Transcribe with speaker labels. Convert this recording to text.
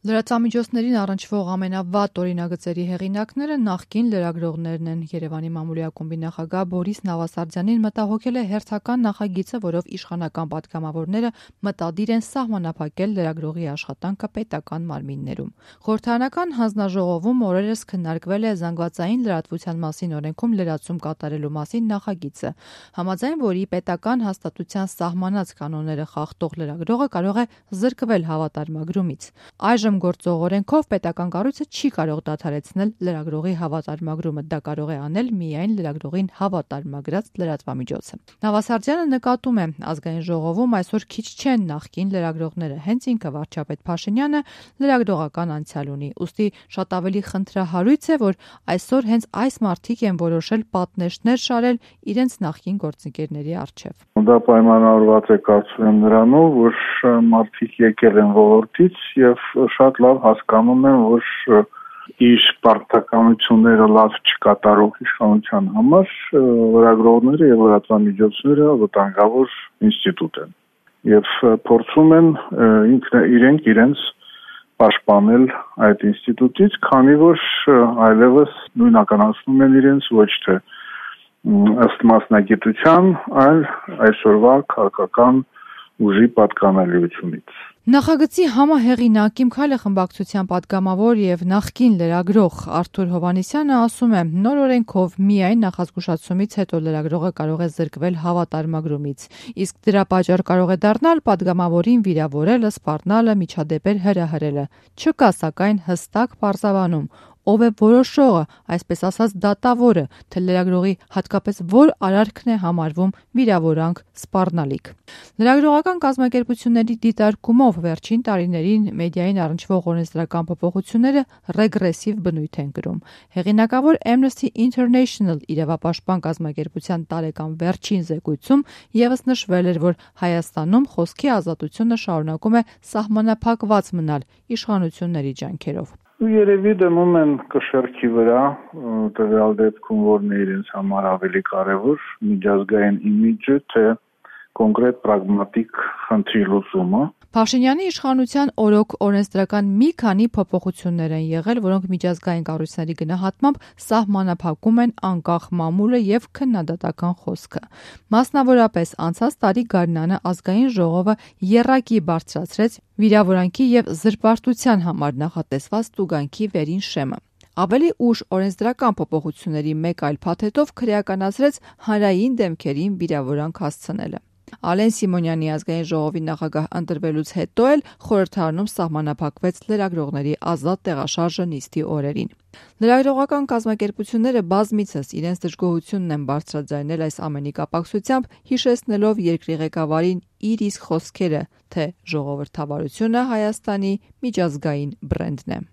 Speaker 1: Լրատվամիջոցներին առնչվող ամենավատ օրինագծերի հեղինակները նախկին լրագրողներն են։ Երևանի մամուլի ակումբի նախագահ Բորիս Նավասարդյանին մտահոգել է հերթական նախագիծը, որով իշխանական պատգամավորները մտադիր են սահմանափակել լրագրողի աշխատանքը պետական մարմիններում։ Խորհրդարանական հանձնաժողովում օրերս քննարկվել է զանգվածային լրատվության մասին օրենքում լրացում կատարելու մասին նախագիծը, համաձայն որի պետական հաստատության սահմանած կանոնները խախտող լրագրողը կարող է զրկվել հավատարմագրումից։ Այժմ գործող օրենքով պետական կառույցը չի կարող դադարեցնել լրագրողի հավատարմագրումը, դա կարող է անել միայն լրագրողին հավատարմագրած լրատվամիջոցը։ Նավասարդյանը նկատում է, ազգային ժողովում այսօր քիչ չեն նախկին լրագրողները, հենց ինքը վարչապետ Փաշինյանը լրագրողական անցյալ ունի, ուստի շատ ավելի խնդրահարույց է, որ այսօր հենց այս մարդիկ են որոշել պատնեշներ շարել իրենց նախկին գործընկերների առջև։
Speaker 2: Դա պայմանավորված է կարծում եմ նրանով, որ մարդիկ եկել են ոլորտից եւ շատ լավ հասկանում են, որ իր պարտականությունները լավ չկատարող իշխանության համար լրագրողները եւ լրատվամիջոցները վտանգավոր ինստիտուտ են եւ փորձում են իրենց պաշտպանել այդ ինստիտուտից, քանի որ այլևս նույնականացնում են իրենց ոչ թե ըստ մասնագիտության, այլ այսօրվա քաղաքական ուժի պատկանելիությունից։
Speaker 1: Նախագծի համահեղինակ «Իմ քայլը» խմբակցության պատգամավոր եւ նախկին լրագրող Արթուր Հովհաննիսյանը ասում է, նոր օրենքով միայն նախազգուշացումից հետո լրագրողը կարող է զրկվել հավատարմագրումից, իսկ դրա պատճառ կարող է դառնալ պատգամավորին վիրավորելը, սպառնալը, միջադեպեր հրահրելը։ Չկա սակայն հստակ պարզաբանում, ով է որոշողը, այսպես ասած դատավորը, թե լրագրողի հատկապես որ արարքն է համարվում վիրավորանք, սպառնալիք։ Լրագրողական կազմակերպությունների դիտարկումով վերջին տարիներին մեդիային առնչվող օրենսդրական փոփոխությունները ռեգրեսիվ բնույթ են կրում։ Հեղինակավոր Amnesty International իրավապաշտպան կազմակերպության տարեկան վերջին զեկույցում ևս նշվել էր, որ Հայաստանում խոսքի ազատությունը շարունակում է սահմանափակված մնալ իշխանությունների ջանքերով։
Speaker 2: Երևի դնում են կշեռքի վրա, տվյալ դեպքում որն է իրենց համար ավելի կարևոր, միջազգային իմիջը, թե կոնկրետ պրագմատիկ խնդրի լուծումը։
Speaker 1: Փաշինյանի իշխանության օրոք օրենսդրական մի քանի փոփոխություններ են եղել, որոնք միջազգային կառույցների գնահատմամբ սահմանափակում են անկախ մամուլը եւ քննադատական խոսքը։ Մասնավորապես անցած տարի գարնանը ազգային ժողովը եռակի բարձրացրեց վիրավորանքի եւ զրպարտության համար նախատեսված տուգանքի վերին շեմը։ Ավելի ուշ օրենսդրական փոփոխությունների մեկ այլ փաթեթով քրեականացրեց հանրային դեմքերին վիրավորանք հասցնելը։ Ալեն Սիմոնյանի ազգային ժողովի նախագահ ընտրվելուց հետո էլ խորհրդարանում սահմանափակվեց լրագրողների ազատ տեղաշարժը նիստի օրերին։ Լրագրողական կազմակերպությունները բազմիցս իրենց դժգոհությունն են բարձրաձայնել այս ամենի կապակցությամբ, հիշեցնելով երկրի ղեկավարին իր իսկ խոսքերը, թե ժողովրդավարությունը Հայաստանի միջազգային բրենդն է։